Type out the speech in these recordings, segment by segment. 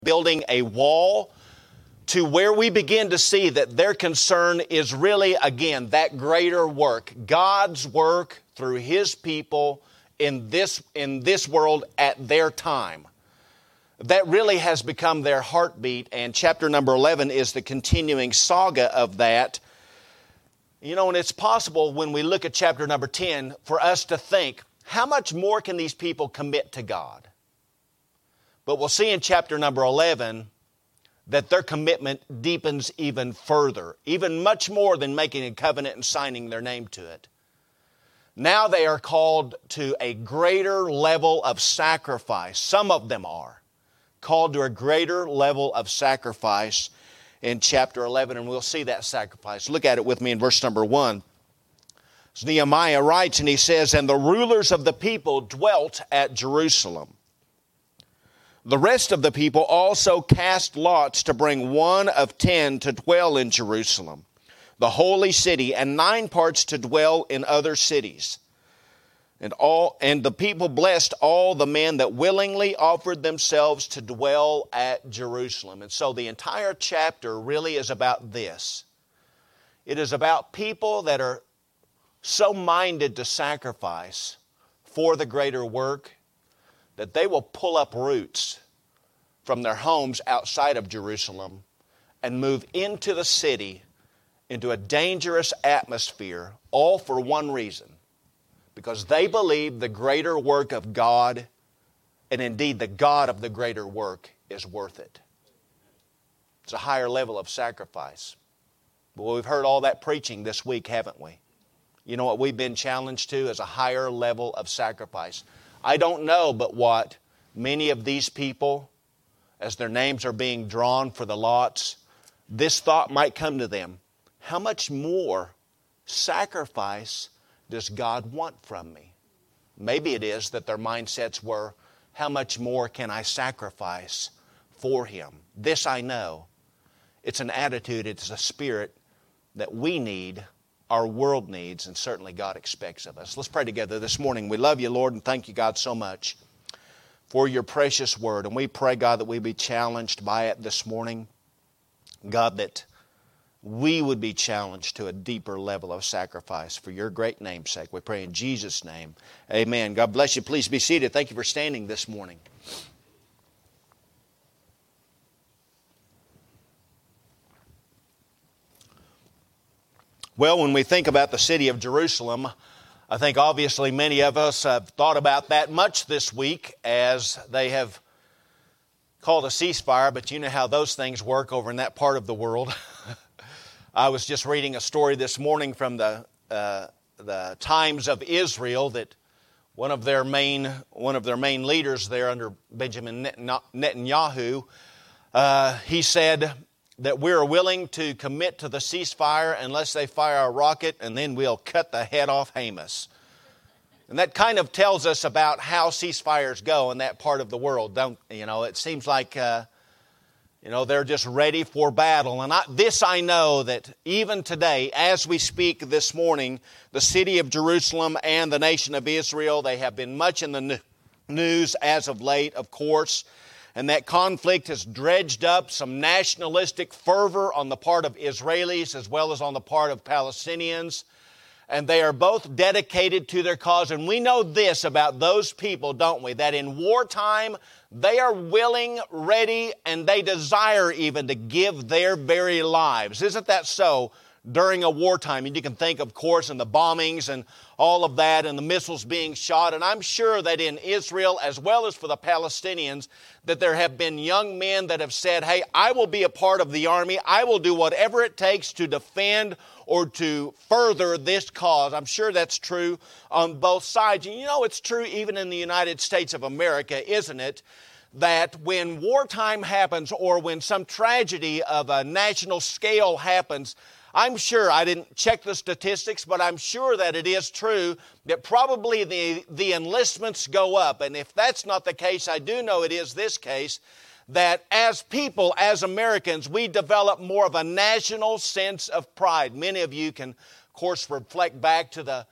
building a wall, to where we begin to see that their concern is really, again, that greater work, God's work through His people in this world at their time. That really has become their heartbeat, and chapter number 11 is the continuing saga of that. You know, and it's possible when we look at chapter number 10 for us to think, how much more can these people commit to God? But we'll see in chapter number 11 that their commitment deepens even further, even much more than making a covenant and signing their name to it. Now they are called to a greater level of sacrifice. Some of them are called to a greater level of sacrifice in chapter 11, and we'll see that sacrifice. Look at it with me in verse number 1. So Nehemiah writes, and he says, "And the rulers of the people dwelt at Jerusalem. The rest of the people also cast lots to bring 1 of 10 to dwell in Jerusalem, the holy city, and 9 parts to dwell in other cities. And the people blessed all the men that willingly offered themselves to dwell at Jerusalem." And so the entire chapter really is about this. It is about people that are so minded to sacrifice for the greater work that they will pull up roots from their homes outside of Jerusalem and move into the city, into a dangerous atmosphere, all for one reason: because they believe the greater work of God, and indeed the God of the greater work, is worth it. It's a higher level of sacrifice. But we've heard all that preaching this week, haven't we? You know what we've been challenged to is a higher level of sacrifice. I don't know but what many of these people, as their names are being drawn for the lots, this thought might come to them: how much more sacrifice does God want from me? Maybe it is that their mindsets were, how much more can I sacrifice for Him? This I know. It's an attitude, it's a spirit that we need, our world needs, and certainly God expects of us. Let's pray together this morning. We love you, Lord, and thank you, God, so much for your precious word. And we pray, God, that we be challenged by it this morning. God, that we would be challenged to a deeper level of sacrifice for your great name's sake. We pray in Jesus' name. Amen. God bless you. Please be seated. Thank you for standing this morning. Well, when we think about the city of Jerusalem, I think obviously many of us have thought about that much this week as they have called a ceasefire, but you know how those things work over in that part of the world. I was just reading a story this morning from the Times of Israel that one of their main leaders there under Benjamin Netanyahu, he said that we're willing to commit to the ceasefire unless they fire a rocket, and then we'll cut the head off Hamas. And that kind of tells us about how ceasefires go in that part of the world. It seems like they're just ready for battle. And I know that even today, as we speak this morning, the city of Jerusalem and the nation of Israel, they have been much in the news as of late, of course. And that conflict has dredged up some nationalistic fervor on the part of Israelis as well as on the part of Palestinians. And they are both dedicated to their cause. And we know this about those people, don't we? That in wartime, they are willing, ready, and they desire even to give their very lives. Isn't that so? During a wartime, and you can think, of course, in the bombings and all of that and the missiles being shot. And I'm sure that in Israel, as well as for the Palestinians, that there have been young men that have said, hey, I will be a part of the army. I will do whatever it takes to defend or to further this cause. I'm sure that's true on both sides. And it's true even in the United States of America, isn't it? That when wartime happens or when some tragedy of a national scale happens, I'm sure, I didn't check the statistics, but I'm sure that it is true that probably the enlistments go up. And if that's not the case, I do know it is this case, that as people, as Americans, we develop more of a national sense of pride. Many of you can, of course, reflect back to the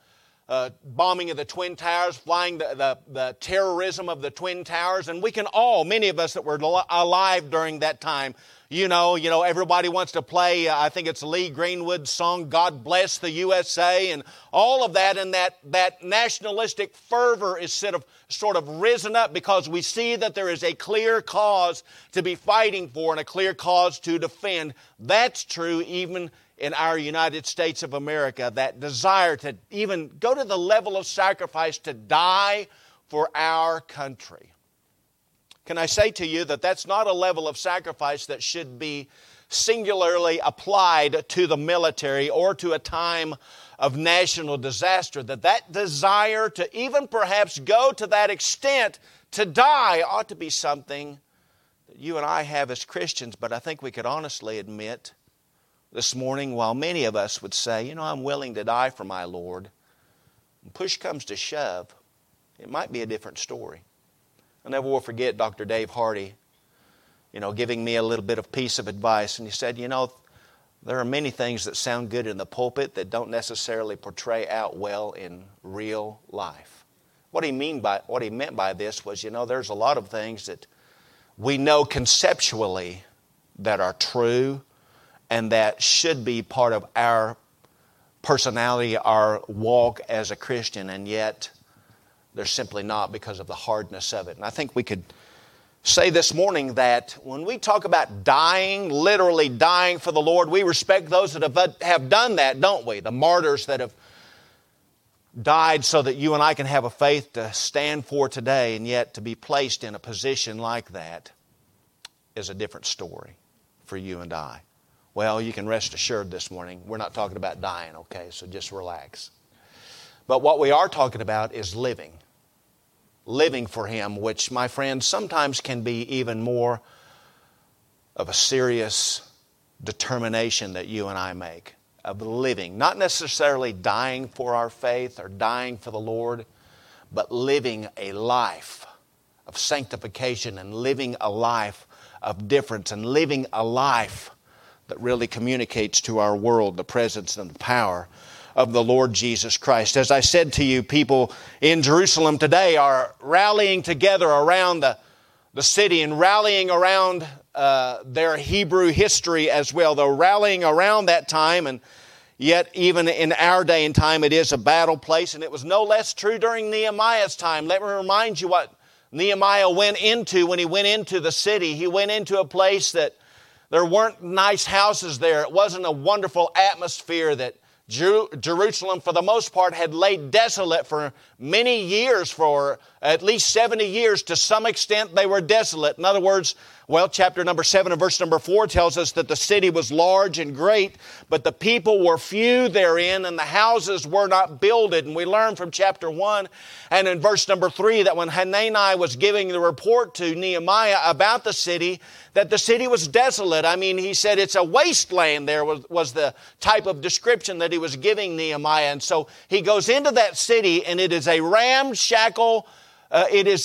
bombing of the Twin Towers, flying the terrorism of the Twin Towers. And we can all, many of us that were alive during that time, you know, everybody wants to play, I think it's Lee Greenwood's song, God Bless the USA, and all of that, and that nationalistic fervor is sort of risen up because we see that there is a clear cause to be fighting for and a clear cause to defend. That's true even in our United States of America, that desire to even go to the level of sacrifice to die for our country. Can I say to you that that's not a level of sacrifice that should be singularly applied to the military or to a time of national disaster, that desire to even perhaps go to that extent to die ought to be something that you and I have as Christians. But I think we could honestly admit this morning, while many of us would say, I'm willing to die for my Lord, when push comes to shove, it might be a different story. I never will forget Dr. Dave Hardy, giving me a little bit of piece of advice. And he said, there are many things that sound good in the pulpit that don't necessarily portray out well in real life. What he meant by this was, there's a lot of things that we know conceptually that are true and that should be part of our personality, our walk as a Christian, and yet they're simply not because of the hardness of it. And I think we could say this morning that when we talk about dying, literally dying for the Lord, we respect those that have done that, don't we? The martyrs that have died so that you and I can have a faith to stand for today, and yet to be placed in a position like that is a different story for you and I. Well, you can rest assured this morning, we're not talking about dying, okay? So just relax. But what we are talking about is living. Living for Him, which, my friends, sometimes can be even more of a serious determination that you and I make of living. Not necessarily dying for our faith or dying for the Lord, but living a life of sanctification and living a life of difference and living a life that really communicates to our world the presence and the power of the Lord Jesus Christ. As I said to you, people in Jerusalem today are rallying together around the city and rallying around their Hebrew history as well. They're rallying around that time, and yet even in our day and time it is a battle place, and it was no less true during Nehemiah's time. Let me remind you what Nehemiah went into when he went into the city. He went into a place that there weren't nice houses there. It wasn't a wonderful atmosphere. That Jerusalem, for the most part, had laid desolate for many years, for at least 70 years. To some extent, they were desolate. In other words, chapter number 7 and verse number 4 tells us that the city was large and great, but the people were few therein, and the houses were not builded. And we learn from chapter 1 and in verse number 3 that when Hanani was giving the report to Nehemiah about the city, that the city was desolate. I mean, he said it's a wasteland there was the type of description that he was giving Nehemiah. And so he goes into that city, and it is a ramshackle. It is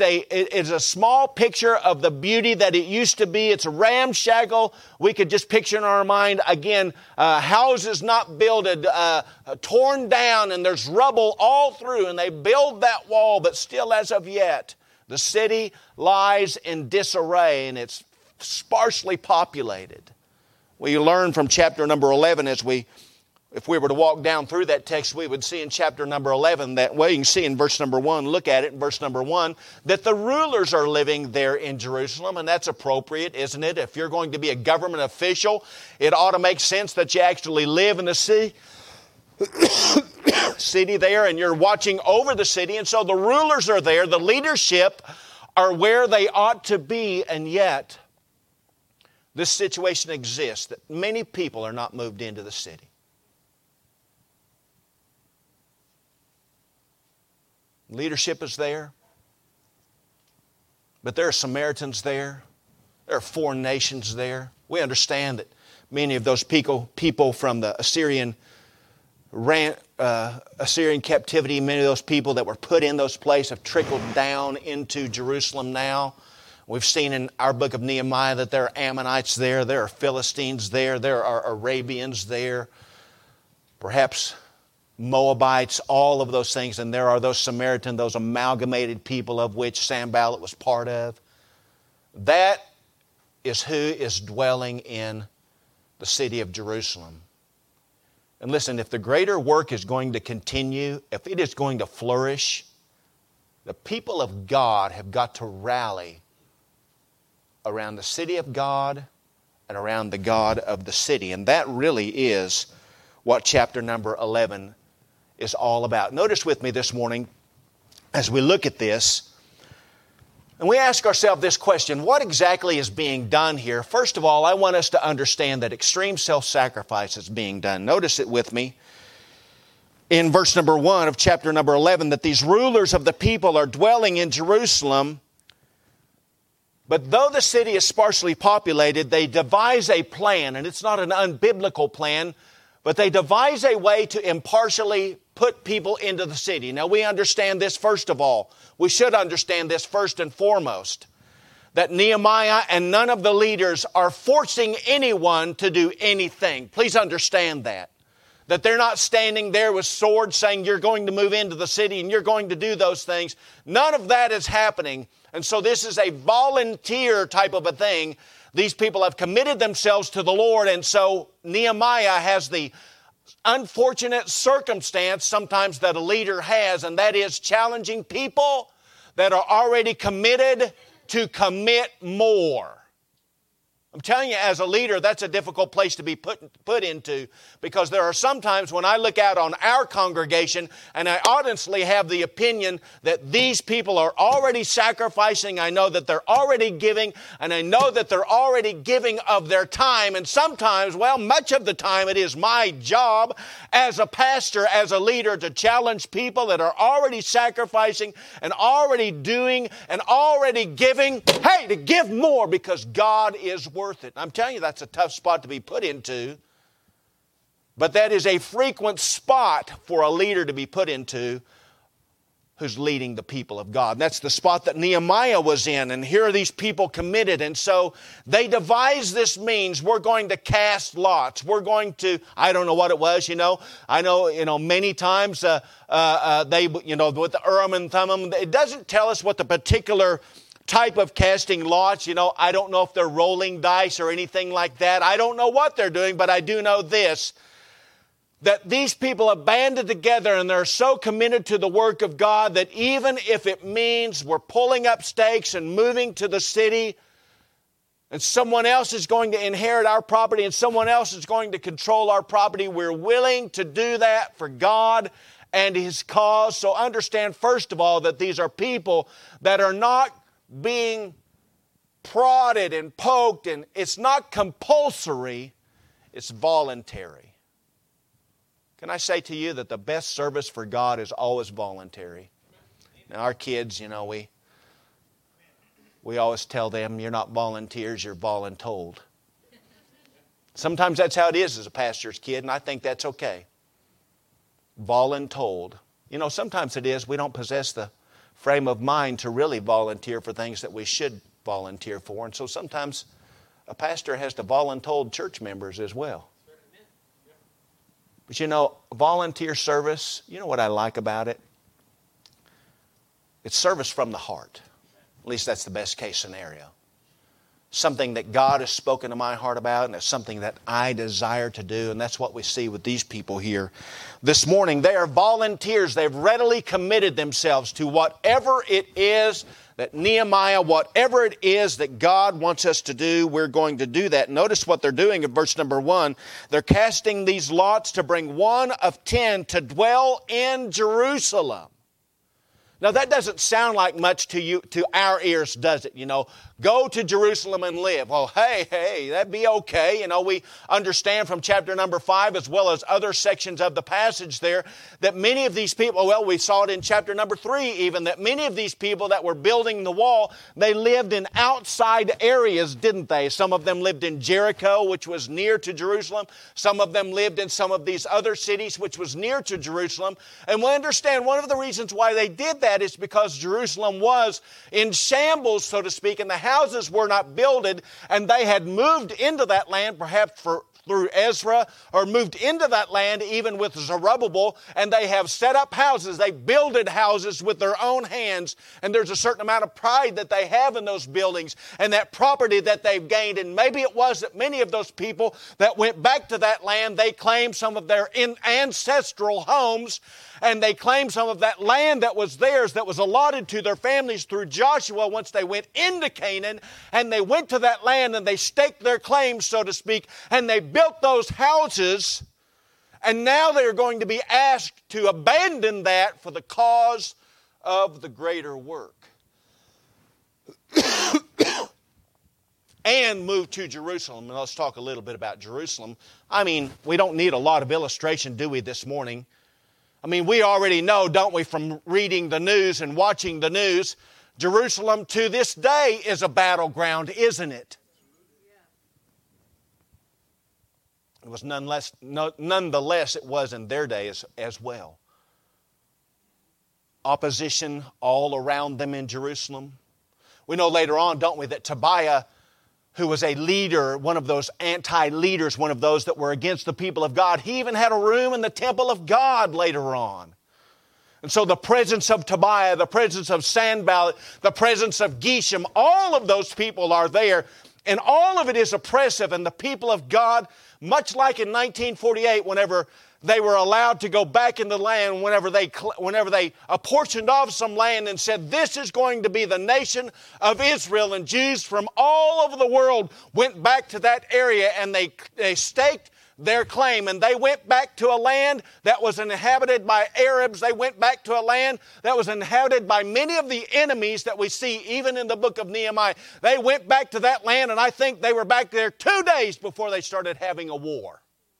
a small picture of the beauty that it used to be. It's a ramshackle. We could just picture in our mind, again, houses not builded, torn down, and there's rubble all through. And they build that wall, but still as of yet, the city lies in disarray, and it's sparsely populated. We learn from chapter number 11 if we were to walk down through that text, we would see in chapter number 11 that, you can see in verse number 1, look at it in verse number 1, that the rulers are living there in Jerusalem, and that's appropriate, isn't it? If you're going to be a government official, it ought to make sense that you actually live in the city there, and you're watching over the city, and so the rulers are there, the leadership are where they ought to be, and yet this situation exists that many people are not moved into the city. Leadership is there, but there are Samaritans there. There are foreign nations there. We understand that many of those people from the Assyrian captivity, many of those people that were put in those places have trickled down into Jerusalem now. We've seen in our book of Nehemiah that there are Ammonites there, there are Philistines there are Arabians there. Perhaps Moabites, all of those things. And there are those Samaritan, those amalgamated people of which Sanballat was part of. That is who is dwelling in the city of Jerusalem. And listen, if the greater work is going to continue, if it is going to flourish, the people of God have got to rally around the city of God and around the God of the city. And that really is what chapter number 11 is all about. Notice with me this morning, as we look at this, and we ask ourselves this question, what exactly is being done here? First of all, I want us to understand that extreme self-sacrifice is being done. Notice it with me in verse number 1 of chapter number 11, that these rulers of the people are dwelling in Jerusalem, but though the city is sparsely populated, they devise a plan, and it's not an unbiblical plan, but they devise a way to impartially put people into the city. Now we understand this first of all. We should understand this first and foremost. That Nehemiah and none of the leaders are forcing anyone to do anything. Please understand that. That they're not standing there with swords saying you're going to move into the city and you're going to do those things. None of that is happening. And so this is a volunteer type of a thing. These people have committed themselves to the Lord, and so Nehemiah has the unfortunate circumstance sometimes that a leader has, and that is challenging people that are already committed to commit more. I'm telling you, as a leader, that's a difficult place to be put into, because there are some times when I look out on our congregation and I honestly have the opinion that these people are already sacrificing. I know that they're already giving, and I know that they're already giving of their time. And sometimes, well, much of the time, it is my job as a pastor, as a leader, to challenge people that are already sacrificing and already doing and already giving, hey, to give more because God is worth it. I'm telling you, that's a tough spot to be put into. But that is a frequent spot for a leader to be put into who's leading the people of God. And that's the spot that Nehemiah was in. And here are these people committed. And so they devised this means. We're going to cast lots. We're going to, I don't know what it was, I know, many times they, with the Urim and Thummim, it doesn't tell us what the particular type of casting lots. I don't know if they're rolling dice or anything like that. I don't know what they're doing, but I do know this, that these people have banded together and they're so committed to the work of God that even if it means we're pulling up stakes and moving to the city and someone else is going to inherit our property and someone else is going to control our property, we're willing to do that for God and His cause. So understand, first of all, that these are people that are not being prodded and poked, and it's not compulsory, it's voluntary. Can I say to you that the best service for God is always voluntary? Now our kids, we always tell them, you're not volunteers, you're voluntold. Sometimes that's how it is as a pastor's kid, and I think that's okay. Voluntold. Sometimes it is, we don't possess the frame of mind to really volunteer for things that we should volunteer for. And so sometimes a pastor has to voluntold church members as well. But volunteer service, you know what I like about it? It's service from the heart. At least that's the best case scenario. Something that God has spoken to my heart about, and it's something that I desire to do, and that's what we see with these people here. This morning, they are volunteers. They've readily committed themselves to whatever it is that Nehemiah, whatever it is that God wants us to do, we're going to do that. Notice what they're doing in verse number 1. They're casting these lots to bring 1 of 10 to dwell in Jerusalem. Now that doesn't sound like much to our ears, does it? Go to Jerusalem and live. Well, hey, that'd be okay. We understand from chapter number 5 as well as other sections of the passage there that many of these people, well, we saw it in chapter number 3 even, that many of these people that were building the wall, they lived in outside areas, didn't they? Some of them lived in Jericho, which was near to Jerusalem. Some of them lived in some of these other cities, which was near to Jerusalem. And we understand one of the reasons why they did that is because Jerusalem was in shambles, so to speak, and the houses were not builded, and they had moved into that land perhaps through Ezra or moved into that land even with Zerubbabel, and they have set up houses. They builded houses with their own hands, and there's a certain amount of pride that they have in those buildings and that property that they've gained. And maybe it was that many of those people that went back to that land, they claimed some of their ancestral homes, and they claimed some of that land that was theirs, that was allotted to their families through Joshua once they went into Canaan. And they went to that land and they staked their claims, so to speak, and they built those houses. And now they're going to be asked to abandon that for the cause of the greater work. And move to Jerusalem. And let's talk a little bit about Jerusalem. I mean, we don't need a lot of illustration, do we, this morning? I mean, we already know, don't we, from reading the news and watching the news, Jerusalem to this day is a battleground, isn't it? It was nonetheless, it was in their day as well. Opposition all around them in Jerusalem. We know later on, don't we, that Tobiah, who was a leader, one of those anti-leaders, one of those that were against the people of God, he even had a room in the temple of God later on. And so the presence of Tobiah, the presence of Sanballat, the presence of Geshem, all of those people are there. And all of it is oppressive. And the people of God, much like in 1948, whenever they were allowed to go back in the land, whenever they apportioned off some land and said, this is going to be the nation of Israel, and Jews from all over the world went back to that area and they staked their claim, and they went back to a land that was inhabited by Arabs. They went back to a land that was inhabited by many of the enemies that we see even in the book of Nehemiah. They went back to that land, and I think they were back there 2 days before they started having a war.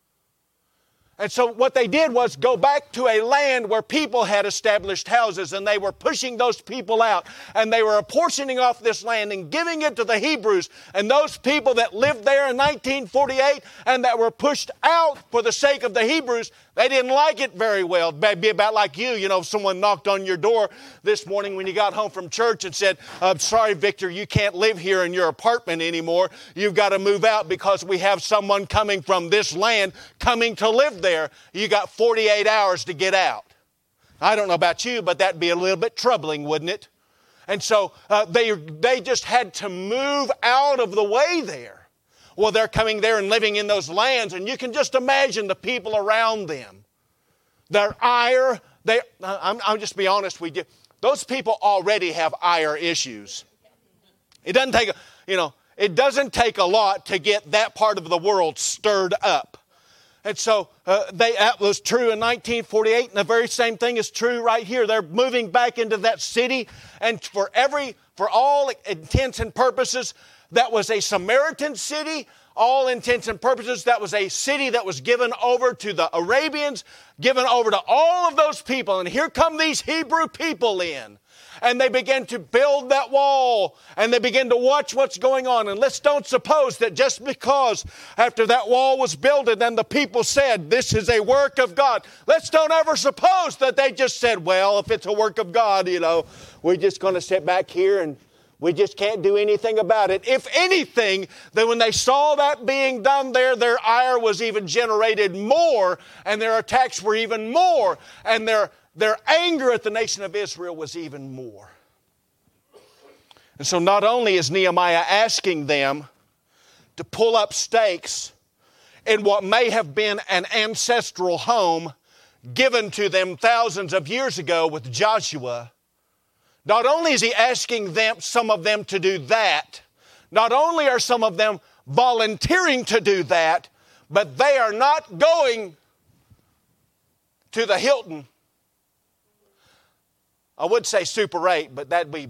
And so what they did was go back to a land where people had established houses, and they were pushing those people out, and they were apportioning off this land and giving it to the Hebrews. And those people that lived there in 1948 and that were pushed out for the sake of the Hebrews, they didn't like it very well. It'd be about like you, if someone knocked on your door this morning when you got home from church and said, I'm sorry, Victor, you can't live here in your apartment anymore. You've got to move out because we have someone coming from this land coming to live there. You got 48 hours to get out. I don't know about you, but that'd be a little bit troubling, wouldn't it? And so they just had to move out of the way there. Well, they're coming there and living in those lands, and you can just imagine the people around them. Their ire, I'll just be honest with you, those people already have ire issues. It doesn't take a lot to get that part of the world stirred up. And so that was true in 1948, and the very same thing is true right here. They're moving back into that city, and for all intents and purposes, that was a Samaritan city. All intents and purposes, that was a city that was given over to the Arabians, given over to all of those people. And here come these Hebrew people in. And they begin to build that wall, and they begin to watch what's going on. And let's don't suppose that just because after that wall was built and then the people said, this is a work of God. Let's don't ever suppose that they just said, well, if it's a work of God, we're just going to sit back here and we just can't do anything about it. If anything, then when they saw that being done there, their ire was even generated more, and their attacks were even more, and their anger at the nation of Israel was even more. And so not only is Nehemiah asking them to pull up stakes in what may have been an ancestral home given to them thousands of years ago with Joshua, not only is he asking some of them to do that, not only are some of them volunteering to do that, but they are not going to the Hilton. I would say Super 8, but that'd be...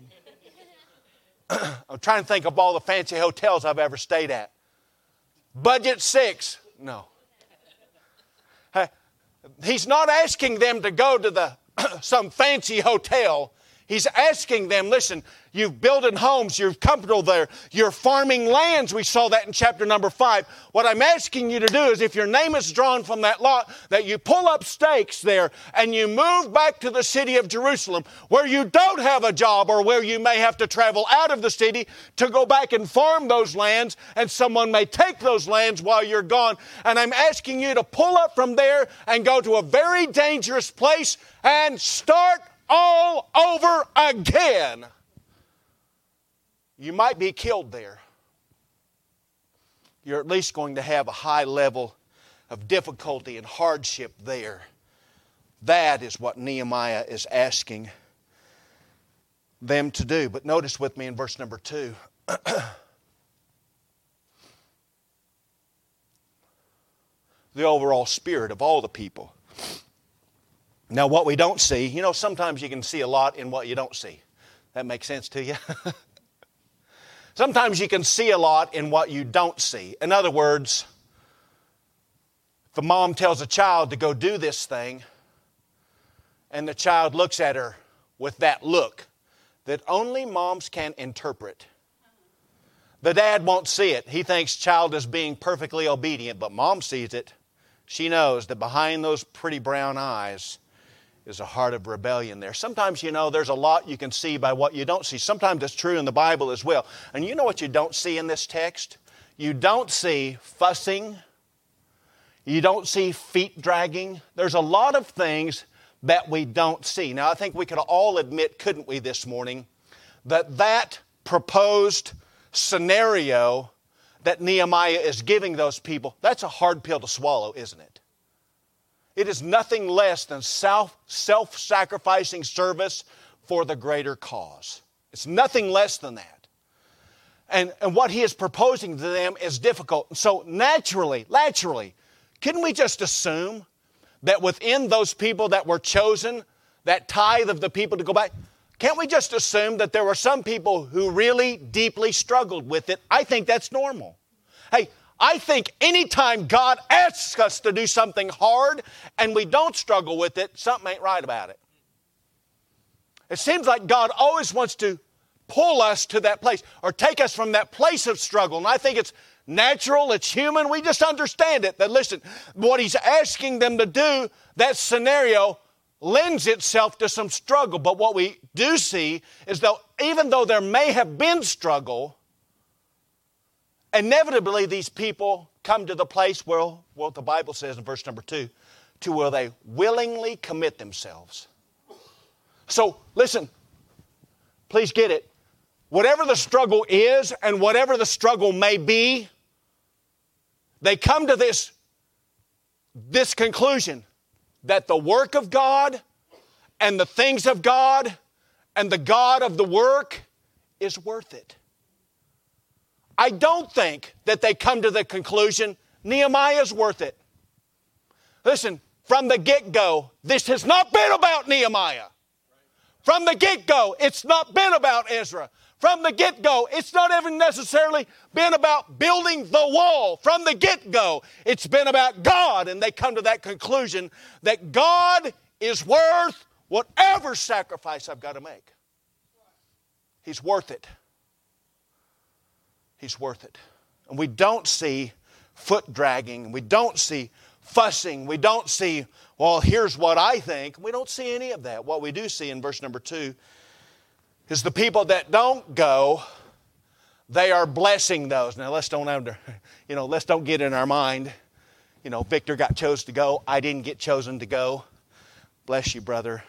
I'm trying to think of all the fancy hotels I've ever stayed at. Budget 6. No. He's not asking them to go to some fancy hotel. He's asking them, listen, you've building homes, you're comfortable there, you're farming lands. We saw that in chapter number 5. What I'm asking you to do is, if your name is drawn from that lot, that you pull up stakes there and you move back to the city of Jerusalem, where you don't have a job or where you may have to travel out of the city to go back and farm those lands, and someone may take those lands while you're gone. And I'm asking you to pull up from there and go to a very dangerous place and start all over again. You might be killed there. You're at least going to have a high level of difficulty and hardship there. That is what Nehemiah is asking them to do. But notice with me in verse number 2. The overall spirit of all the people. Now, what we don't see, sometimes you can see a lot in what you don't see. That makes sense to you? Sometimes you can see a lot in what you don't see. In other words, if a mom tells a child to go do this thing, and the child looks at her with that look that only moms can interpret. The dad won't see it. He thinks child is being perfectly obedient, but mom sees it. She knows that behind those pretty brown eyes is a heart of rebellion there. Sometimes, there's a lot you can see by what you don't see. Sometimes it's true in the Bible as well. And you know what you don't see in this text? You don't see fussing. You don't see feet dragging. There's a lot of things that we don't see. Now, I think we could all admit, couldn't we, this morning, that proposed scenario that Nehemiah is giving those people, that's a hard pill to swallow, isn't it? It is nothing less than self-sacrificing service for the greater cause. It's nothing less than that. And what he is proposing to them is difficult. So naturally, couldn't we just assume that within those people that were chosen, that tithe of the people to go back, can't we just assume that there were some people who really deeply struggled with it? I think that's normal. Hey, I think anytime God asks us to do something hard and we don't struggle with it, something ain't right about it. It seems like God always wants to pull us to that place or take us from that place of struggle. And I think it's natural, it's human. We just understand it. That listen, what he's asking them to do, that scenario lends itself to some struggle. But what we do see is that even though there may have been struggle, inevitably these people come to the place where, what the Bible says in verse number 2, to where they willingly commit themselves. So listen, please get it. Whatever the struggle is and whatever the struggle may be, they come to this conclusion that the work of God and the things of God and the God of the work is worth it. I don't think that they come to the conclusion, Nehemiah's worth it. Listen, from the get-go, this has not been about Nehemiah. From the get-go, it's not been about Ezra. From the get-go, it's not even necessarily been about building the wall. From the get-go, it's been about God. And they come to that conclusion that God is worth whatever sacrifice I've got to make. He's worth it. He's worth it. And we don't see foot dragging. We don't see fussing. We don't see, well, here's what I think. We don't see any of that. What we do see in verse number 2 is the people that don't go, they are blessing those. Now let's don't get in our mind, Victor got chosen to go. I didn't get chosen to go. Bless you, brother.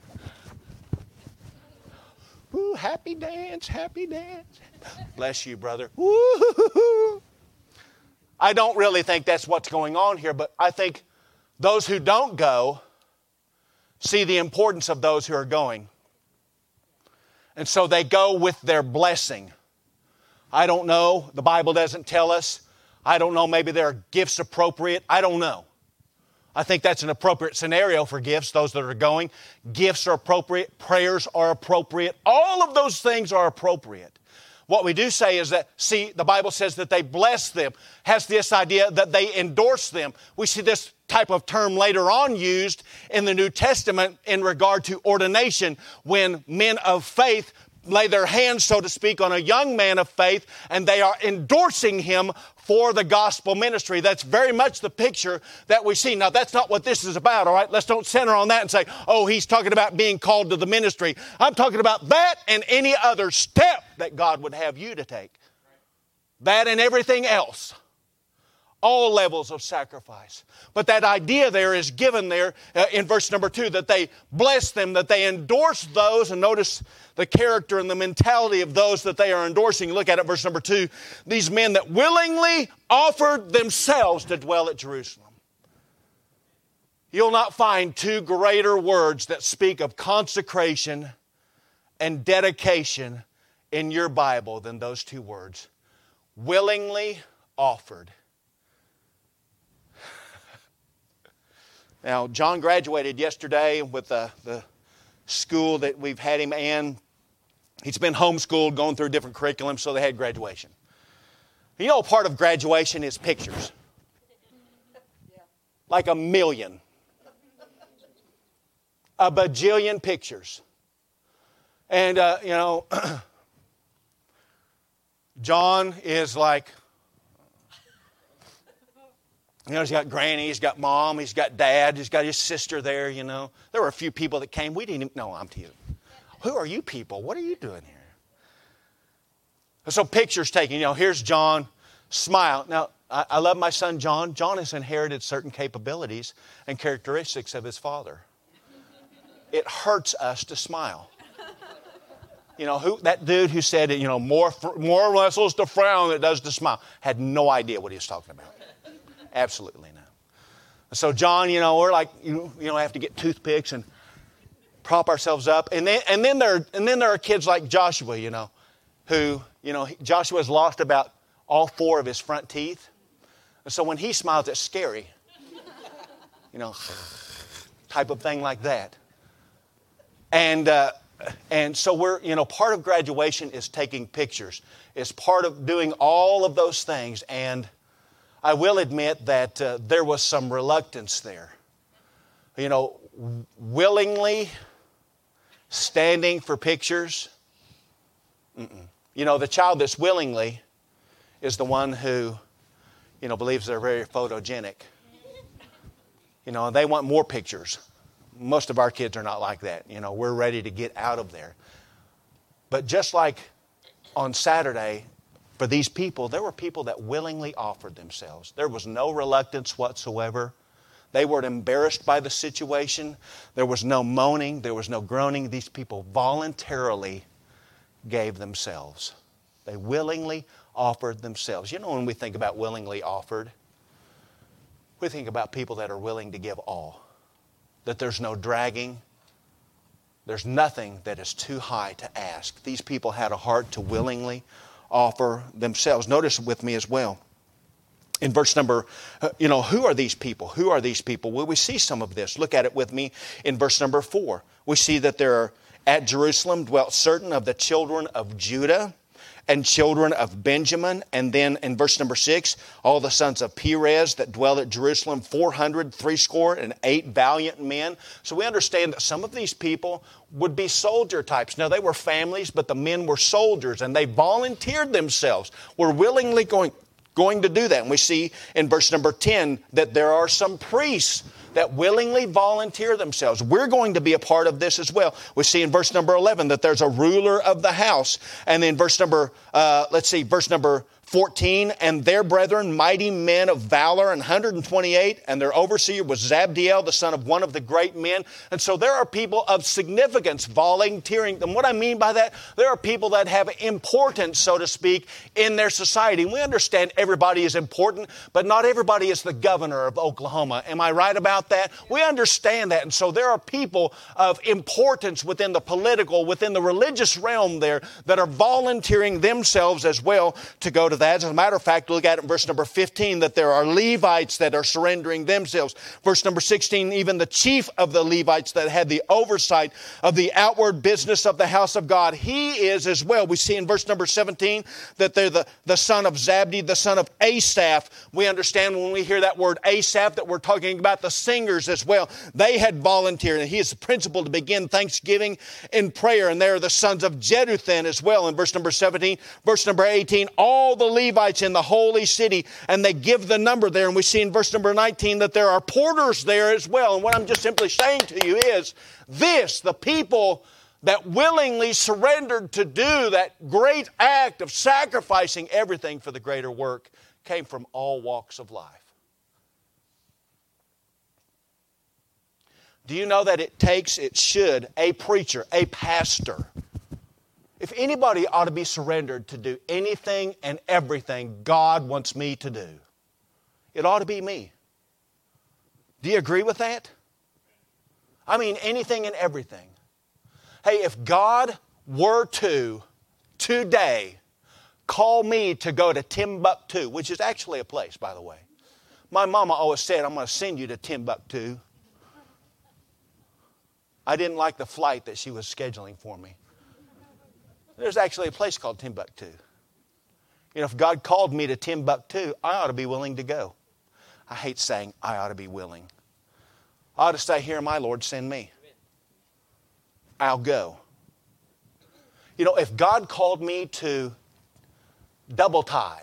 Ooh, happy dance, happy dance. Bless you, brother. Woo-hoo-hoo-hoo. I don't really think that's what's going on here, but I think those who don't go see the importance of those who are going. And so they go with their blessing. I don't know. The Bible doesn't tell us. I don't know. Maybe there are gifts appropriate. I don't know. I think that's an appropriate scenario for gifts, those that are going. Gifts are appropriate. Prayers are appropriate. All of those things are appropriate. What we do say is that, the Bible says that they bless them, has this idea that they endorse them. We see this type of term later on used in the New Testament in regard to ordination, when men of faith lay their hands, so to speak, on a young man of faith, and they are endorsing him for the gospel ministry. That's very much the picture that we see. Now, that's not what this is about, all right? Let's don't center on that and say, oh, he's talking about being called to the ministry. I'm talking about that and any other step that God would have you to take. That and everything else. All levels of sacrifice. But that idea there is given there in verse number 2, that they bless them, that they endorse those, and notice the character and the mentality of those that they are endorsing. Look at it, verse number 2. These men that willingly offered themselves to dwell at Jerusalem. You'll not find two greater words that speak of consecration and dedication in your Bible than those two words. Willingly offered. Now, John graduated yesterday with the school that we've had him in. He's been homeschooled, going through different curriculums, so they had graduation. You know, part of graduation is pictures. Like a million. A bajillion pictures. And, John is like, he's got granny, he's got mom, he's got dad, he's got his sister there, There were a few people that came. We didn't even, no, I'm teasing. Who are you people? What are you doing here? So pictures taken, here's John, smile. Now, I love my son John. John has inherited certain capabilities and characteristics of his father. It hurts us to smile. That dude who said, more wrestles to frown than it does to smile, had no idea what he was talking about. Absolutely not. So John, we're like, have to get toothpicks and prop ourselves up. And then there are kids like Joshua, who, Joshua's lost about all 4 of his front teeth. And so when he smiles, it's scary. Type of thing like that. And so we're, part of graduation is taking pictures. It's part of doing all of those things. And I will admit that there was some reluctance there. Willingly standing for pictures. The child that's willingly is the one who, believes they're very photogenic. They want more pictures. Most of our kids are not like that. We're ready to get out of there. But just like on Saturday, for these people, there were people that willingly offered themselves. There was no reluctance whatsoever. They weren't embarrassed by the situation. There was no moaning. There was no groaning. These people voluntarily gave themselves. They willingly offered themselves. When we think about willingly offered, we think about people that are willing to give all. That there's no dragging. There's nothing that is too high to ask. These people had a heart to willingly offer themselves. Notice with me as well. In verse number, who are these people? Who are these people? Well, we see some of this. Look at it with me in verse number 4. We see that there are, at Jerusalem dwelt certain of the children of Judah and children of Benjamin. And then in verse number 6, all the sons of Perez that dwell at Jerusalem, 468 valiant men. So we understand that some of these people would be soldier types. Now, they were families, but the men were soldiers, and they volunteered themselves, were willingly going to do that. And we see in verse number 10 that there are some priests that willingly volunteer themselves. We're going to be a part of this as well. We see in verse number 11 that there's a ruler of the house. And then verse number 14, and their brethren, mighty men of valor, and 128, and their overseer was Zabdiel, the son of one of the great men. And so there are people of significance volunteering. And what I mean by that, there are people that have importance, so to speak, in their society. And we understand everybody is important, but not everybody is the governor of Oklahoma. Am I right about that? We understand that. And so there are people of importance within the political, within the religious realm there that are volunteering themselves as well to go to that. As a matter of fact, look at it in verse number 15, that there are Levites that are surrendering themselves. Verse number 16, even the chief of the Levites that had the oversight of the outward business of the house of God, he is as well. We see in verse number 17 that they're the son of Zabdi, the son of Asaph. We understand when we hear that word Asaph that we're talking about the singers as well. They had volunteered, and he is the principal to begin thanksgiving in prayer. And they are the sons of Jeduthun as well in verse number 17. Verse number 18, all the Levites in the holy city, and they give the number there. And we see in verse number 19 that there are porters there as well. And what I'm just simply saying to you is this: the people that willingly surrendered to do that great act of sacrificing everything for the greater work came from all walks of life. Do you know that it should, a preacher, a pastor, if anybody ought to be surrendered to do anything and everything God wants me to do, it ought to be me. Do you agree with that? I mean, anything and everything. Hey, if God were to, today, call me to go to Timbuktu, which is actually a place, by the way. My mama always said, I'm going to send you to Timbuktu. I didn't like the flight that she was scheduling for me. There's actually a place called Timbuktu. You know, if God called me to Timbuktu, I ought to be willing to go. I hate saying I ought to be willing. I ought to say, here, my Lord, send me. I'll go. You know, if God called me to double tithe.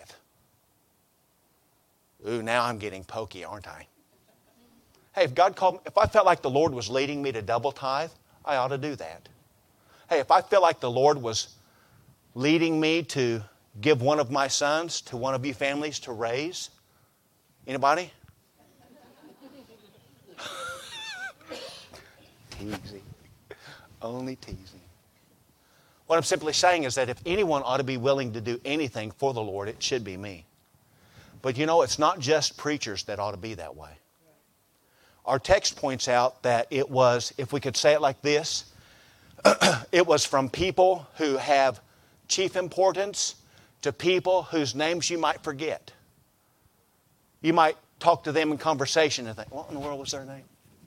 Ooh, now I'm getting pokey, aren't I? Hey, if I felt like the Lord was leading me to double tithe, I ought to do that. Hey, if I feel like the Lord was leading me to give one of my sons to one of you families to raise, anybody? Teasing. Only teasing. What I'm simply saying is that if anyone ought to be willing to do anything for the Lord, it should be me. But you know, it's not just preachers that ought to be that way. Our text points out that it was, if we could say it like this, it was from people who have chief importance to people whose names you might forget. You might talk to them in conversation and think, what in the world was their name?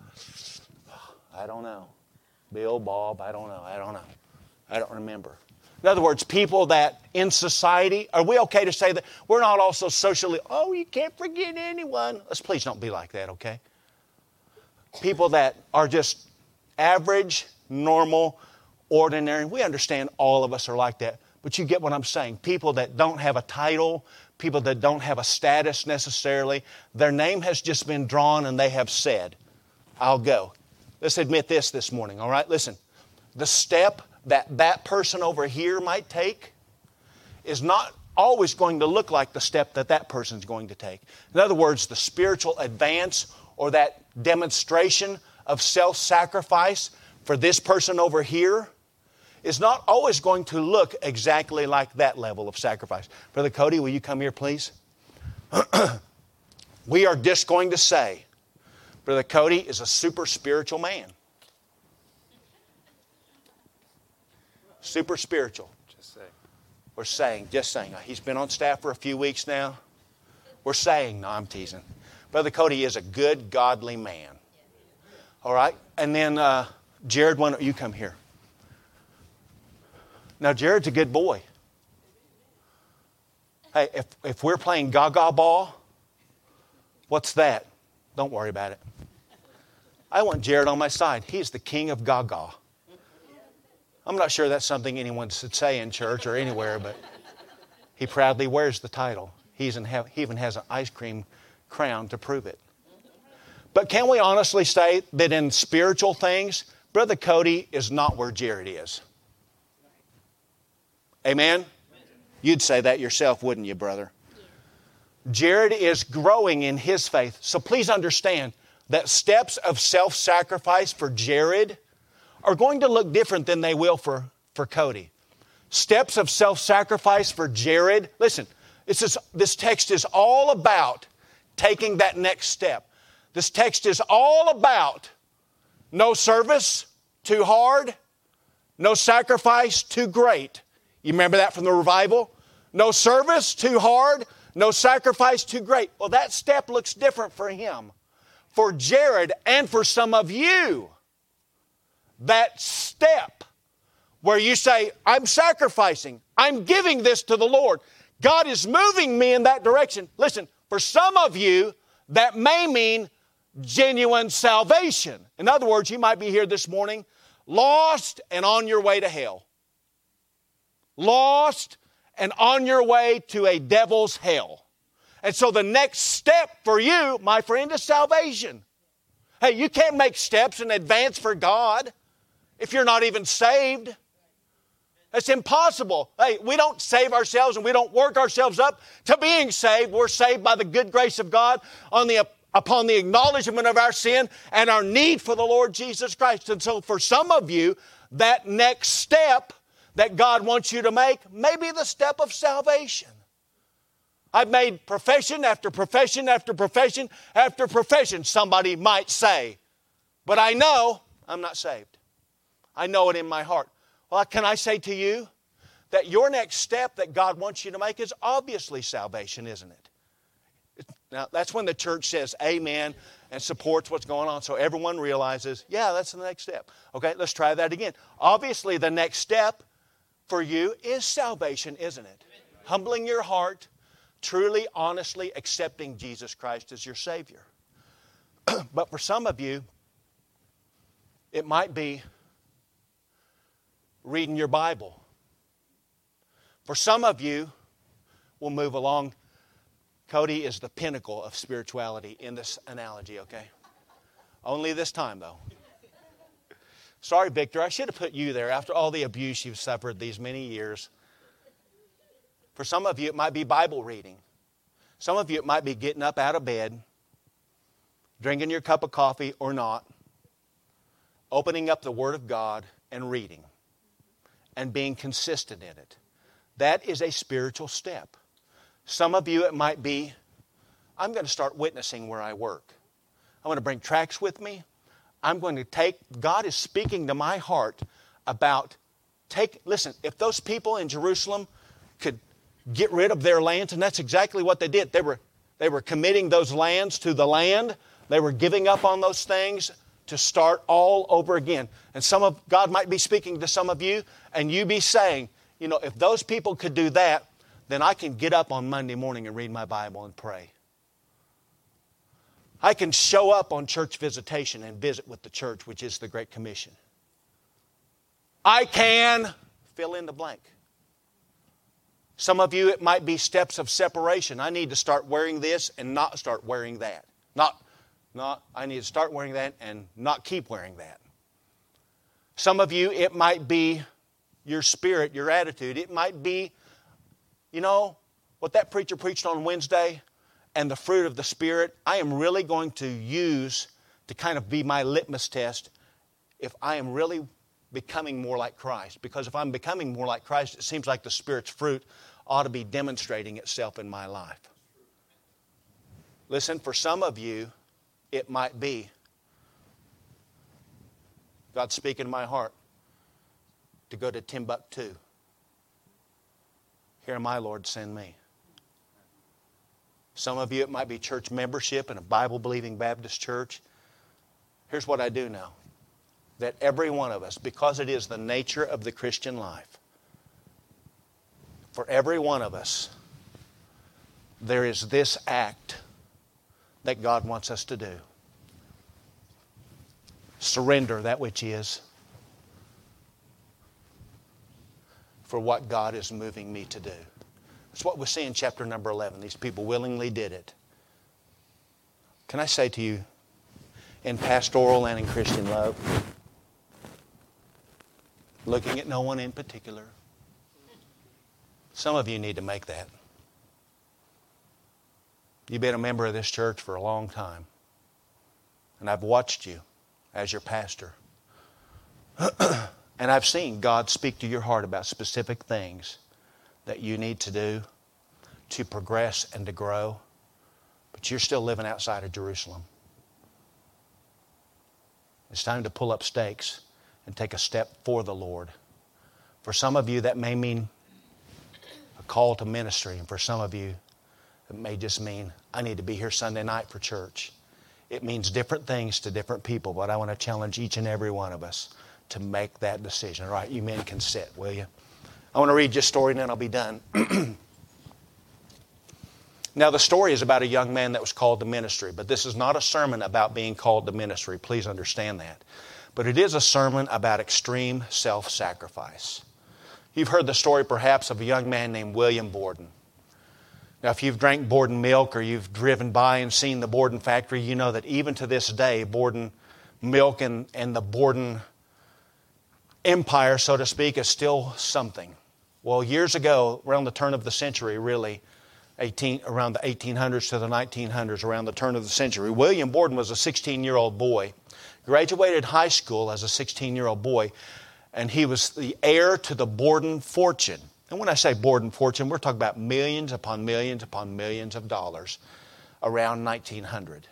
I don't know. Bill, Bob, I don't know. I don't remember. In other words, people that in society, are we okay to say that we're not also socially, oh, you can't forget anyone. Let's please don't be like that, okay? People that are just average, normal, ordinary. We understand all of us are like that. But you get what I'm saying. People that don't have a title, people that don't have a status necessarily, their name has just been drawn and they have said, I'll go. Let's admit this morning, all right? Listen, the step that person over here might take is not always going to look like the step that person's going to take. In other words, the spiritual advance or that demonstration of self-sacrifice for this person over here is not always going to look exactly like that level of sacrifice. Brother Cody, will you come here, please? We are just going to say, Brother Cody is a super spiritual man. Super spiritual. We're saying, just saying. He's been on staff for a few weeks now. We're saying, no, I'm teasing. Brother Cody is a good, godly man. All right? And then, Jared, why don't you come here? Now, Jared's a good boy. Hey, if we're playing gaga ball, what's that? Don't worry about it. I want Jared on my side. He's the king of gaga. I'm not sure that's something anyone should say in church or anywhere, but he proudly wears the title. He even has an ice cream crown to prove it. But can we honestly say that in spiritual things, Brother Cody is not where Jared is? Amen? You'd say that yourself, wouldn't you, brother? Jared is growing in his faith. So please understand that steps of self-sacrifice for Jared are going to look different than they will for Cody. Steps of self-sacrifice for Jared. Listen, this text is all about taking that next step. This text is all about no service too hard, no sacrifice too great. You remember that from the revival? No service too hard, no sacrifice too great. Well, that step looks different for him. For Jared and for some of you, that step where you say, I'm sacrificing, I'm giving this to the Lord. God is moving me in that direction. Listen, for some of you, that may mean genuine salvation. In other words, you might be here this morning, lost and on your way to hell. Lost and on your way to a devil's hell. And so the next step for you, my friend, is salvation. Hey, you can't make steps in advance for God if you're not even saved. It's impossible. Hey, we don't save ourselves and we don't work ourselves up to being saved. We're saved by the good grace of God upon the acknowledgement of our sin and our need for the Lord Jesus Christ. And so for some of you, that next step that God wants you to make may be the step of salvation. I've made profession after profession after profession after profession, somebody might say. But I know I'm not saved. I know it in my heart. Well, can I say to you that your next step that God wants you to make is obviously salvation, isn't it? Now, that's when the church says amen and supports what's going on so everyone realizes, yeah, that's the next step. Okay, let's try that again. Obviously, the next step for you is salvation, isn't it? Humbling your heart, truly, honestly accepting Jesus Christ as your Savior. But for some of you, it might be reading your Bible. For some of you, we'll move along. Cody is the pinnacle of spirituality in this analogy, okay? Only this time, though. Sorry, Victor, I should have put you there after all the abuse you've suffered these many years. For some of you, it might be Bible reading. Some of you, it might be getting up out of bed, drinking your cup of coffee or not, opening up the Word of God and reading, and being consistent in it. That is a spiritual step. Some of you, it might be, I'm going to start witnessing where I work. I'm going to bring tracts with me. I'm going to God is speaking to my heart about, listen, if those people in Jerusalem could get rid of their lands, and that's exactly what they did. They were committing those lands to the land. They were giving up on those things to start all over again. And God might be speaking to some of you, and you be saying, you know, if those people could do that, then I can get up on Monday morning and read my Bible and pray. I can show up on church visitation and visit with the church, which is the Great Commission. I can fill in the blank. Some of you, it might be steps of separation. I need to start wearing this and not start wearing that. I need to start wearing that and not keep wearing that. Some of you, it might be your spirit, your attitude. It might be, you know, what that preacher preached on Wednesday and the fruit of the Spirit, I am really going to use to kind of be my litmus test if I am really becoming more like Christ. Because if I'm becoming more like Christ, it seems like the Spirit's fruit ought to be demonstrating itself in my life. Listen, for some of you, it might be God speaking to my heart to go to Timbuktu. Here am I, Lord, send me. Some of you, it might be church membership in a Bible-believing Baptist church. Here's what I do know. That every one of us, because it is the nature of the Christian life, for every one of us, there is this act that God wants us to do. Surrender that which is for what God is moving me to do. That's what we see in chapter number 11. These people willingly did it. Can I say to you, in pastoral and in Christian love, looking at no one in particular, some of you need to make that. You've been a member of this church for a long time. And I've watched you as your pastor. And I've seen God speak to your heart about specific things that you need to do to progress and to grow. But you're still living outside of Jerusalem. It's time to pull up stakes and take a step for the Lord. For some of you, that may mean a call to ministry. And for some of you, it may just mean, I need to be here Sunday night for church. It means different things to different people, but I want to challenge each and every one of us to make that decision. All right, you men can sit, will you? I want to read your story and then I'll be done. Now, the story is about a young man that was called to ministry, but this is not a sermon about being called to ministry. Please understand that. But it is a sermon about extreme self-sacrifice. You've heard the story perhaps of a young man named William Borden. Now, if you've drank Borden milk or you've driven by and seen the Borden factory, you know that even to this day, Borden milk and the Borden empire, so to speak, is still something. Well, years ago, around the turn of the century, really, around the 1800s to the 1900s, around the turn of the century, William Borden was a 16-year-old boy, graduated high school as a 16-year-old boy, and he was the heir to the Borden fortune. And when I say Borden fortune, we're talking about millions upon millions upon millions of dollars around 1900.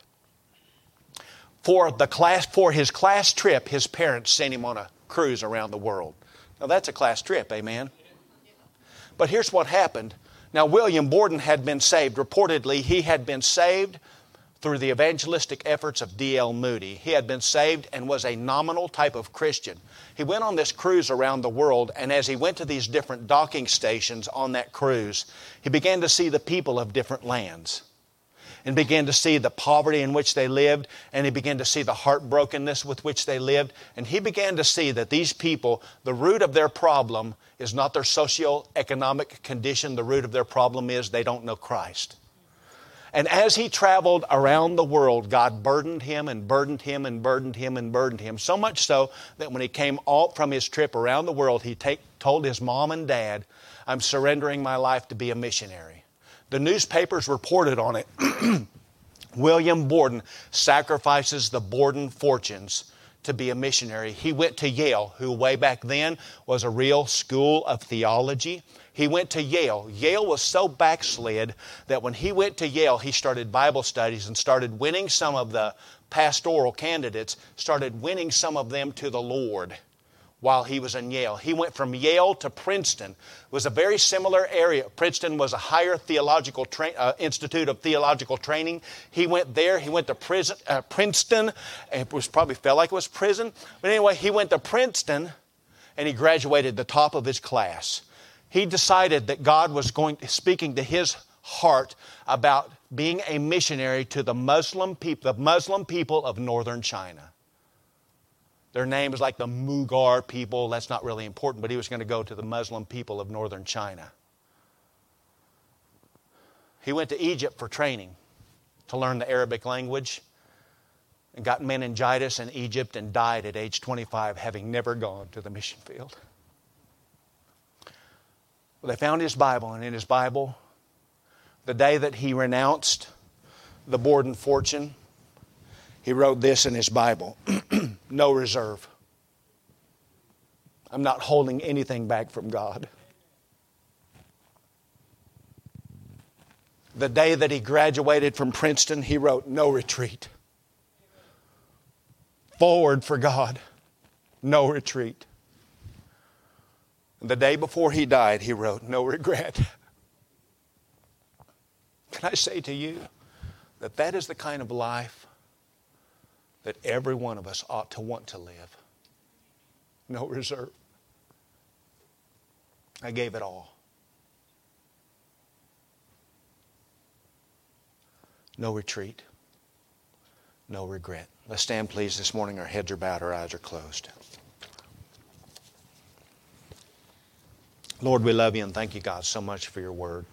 For his class trip, his parents sent him on a cruise around the world. Now that's a class trip, amen? But here's what happened. Now William Borden had been saved. Reportedly, he had been saved through the evangelistic efforts of D.L. Moody. He had been saved and was a nominal type of Christian. He went on this cruise around the world, and as he went to these different docking stations on that cruise, he began to see the people of different lands and began to see the poverty in which they lived, and he began to see the heartbrokenness with which they lived, and he began to see that these people, the root of their problem is not their socioeconomic condition. The root of their problem is they don't know Christ. And as he traveled around the world, God burdened him and burdened him and burdened him and burdened him. So much so that when he came out from his trip around the world, he told his mom and dad, I'm surrendering my life to be a missionary. The newspapers reported on it. William Borden sacrifices the Borden fortunes to be a missionary. He went to Yale, who way back then was a real school of theology. He went to Yale. Yale was so backslid that when he went to Yale, he started Bible studies and started winning some of the pastoral candidates, started winning some of them to the Lord while he was in Yale. He went from Yale to Princeton. It was a very similar area. Princeton was a higher theological institute of theological training. He went there. He went to Princeton. It probably felt like it was prison. But anyway, he went to Princeton and he graduated the top of his class. He decided that God was speaking to his heart about being a missionary to the Muslim people of northern China. Their name is like the Mughal people. That's not really important, but he was going to go to the Muslim people of northern China. He went to Egypt for training to learn the Arabic language and got meningitis in Egypt and died at age 25, having never gone to the mission field. Well, they found his Bible, and in his Bible, the day that he renounced the Borden fortune, he wrote this in his Bible, no reserve. I'm not holding anything back from God. The day that he graduated from Princeton, he wrote, no retreat. Forward for God, no retreat. And the day before he died, he wrote, no regret. Can I say to you that that is the kind of life that every one of us ought to want to live? No reserve. I gave it all. No retreat. No regret. Let's stand, please, this morning. Our heads are bowed, our eyes are closed. Lord, we love you and thank you, God, so much for your word.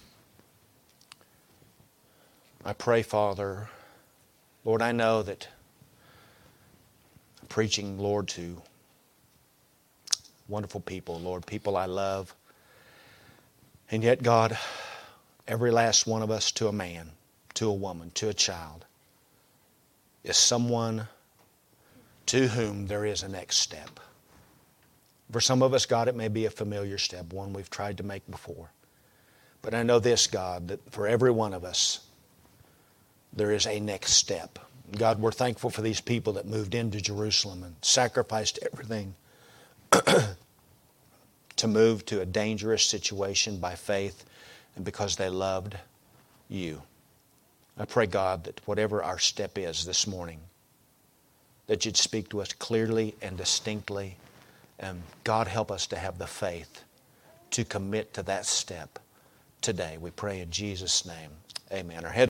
I pray, Father, Lord, I know that I'm preaching, Lord, to wonderful people, Lord, people I love. And yet, God, every last one of us, to a man, to a woman, to a child, is someone to whom there is a next step. For some of us, God, it may be a familiar step, one we've tried to make before. But I know this, God, that for every one of us, there is a next step. God, we're thankful for these people that moved into Jerusalem and sacrificed everything to move to a dangerous situation by faith and because they loved you. I pray, God, that whatever our step is this morning, that you'd speak to us clearly and distinctly. And God, help us to have the faith to commit to that step today. We pray in Jesus' name. Amen. Our head